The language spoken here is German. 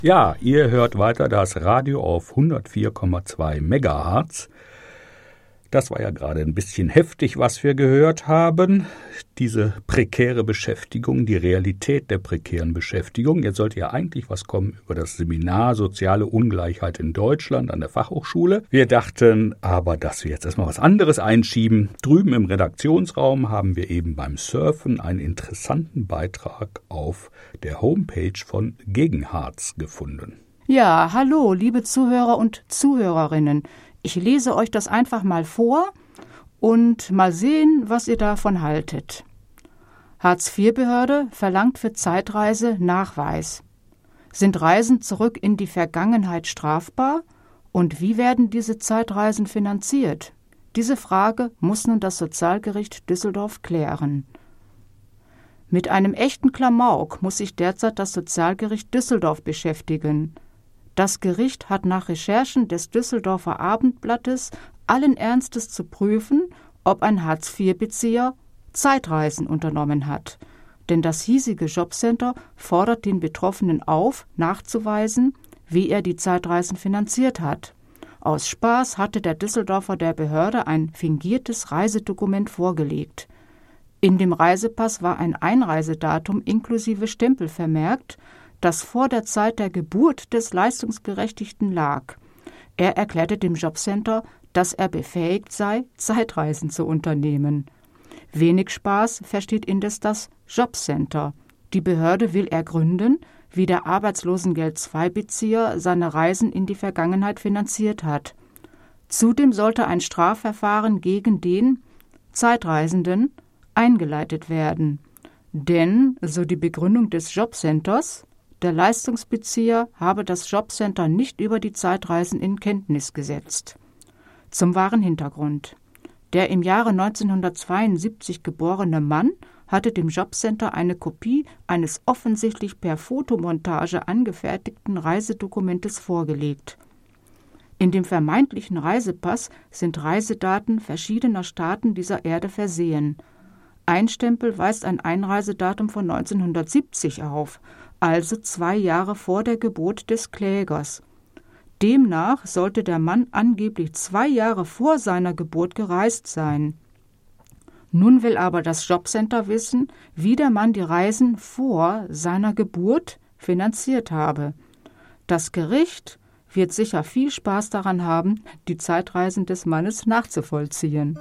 Ja, ihr hört weiter das Radio auf 104,2 Megahertz. Das war ja gerade ein bisschen heftig, was wir gehört haben. Diese prekäre Beschäftigung, die Realität der prekären Beschäftigung. Jetzt sollte ja eigentlich was kommen über das Seminar Soziale Ungleichheit in Deutschland an der Fachhochschule. Wir dachten aber, dass wir jetzt erstmal was anderes einschieben. Drüben im Redaktionsraum haben wir eben beim Surfen einen interessanten Beitrag auf der Homepage von Gegenharz gefunden. Ja, hallo, liebe Zuhörer und Zuhörerinnen. Ich lese euch das einfach mal vor und mal sehen, was ihr davon haltet. Hartz-IV-Behörde verlangt für Zeitreise Nachweis. Sind Reisen zurück in die Vergangenheit strafbar? Und wie werden diese Zeitreisen finanziert? Diese Frage muss nun das Sozialgericht Düsseldorf klären. Mit einem echten Klamauk muss sich derzeit das Sozialgericht Düsseldorf beschäftigen. Das Gericht hat nach Recherchen des Düsseldorfer Abendblattes allen Ernstes zu prüfen, ob ein Hartz-IV-Bezieher Zeitreisen unternommen hat. Denn das hiesige Jobcenter fordert den Betroffenen auf, nachzuweisen, wie er die Zeitreisen finanziert hat. Aus Spaß hatte der Düsseldorfer der Behörde ein fingiertes Reisedokument vorgelegt. In dem Reisepass war ein Einreisedatum inklusive Stempel vermerkt, das vor der Zeit der Geburt des Leistungsberechtigten lag. Er erklärte dem Jobcenter, dass er befähigt sei, Zeitreisen zu unternehmen. Wenig Spaß versteht indes das Jobcenter. Die Behörde will ergründen, wie der Arbeitslosengeld-II-Bezieher seine Reisen in die Vergangenheit finanziert hat. Zudem sollte ein Strafverfahren gegen den Zeitreisenden eingeleitet werden. Denn, so die Begründung des Jobcenters, der Leistungsbezieher habe das Jobcenter nicht über die Zeitreisen in Kenntnis gesetzt. Zum wahren Hintergrund. Der im Jahre 1972 geborene Mann hatte dem Jobcenter eine Kopie eines offensichtlich per Fotomontage angefertigten Reisedokumentes vorgelegt. In dem vermeintlichen Reisepass sind Reisedaten verschiedener Staaten dieser Erde versehen. Ein Stempel weist ein Einreisedatum von 1970 auf, also 2 Jahre vor der Geburt des Klägers. Demnach sollte der Mann angeblich 2 Jahre vor seiner Geburt gereist sein. Nun will aber das Jobcenter wissen, wie der Mann die Reisen vor seiner Geburt finanziert habe. Das Gericht wird sicher viel Spaß daran haben, die Zeitreisen des Mannes nachzuvollziehen.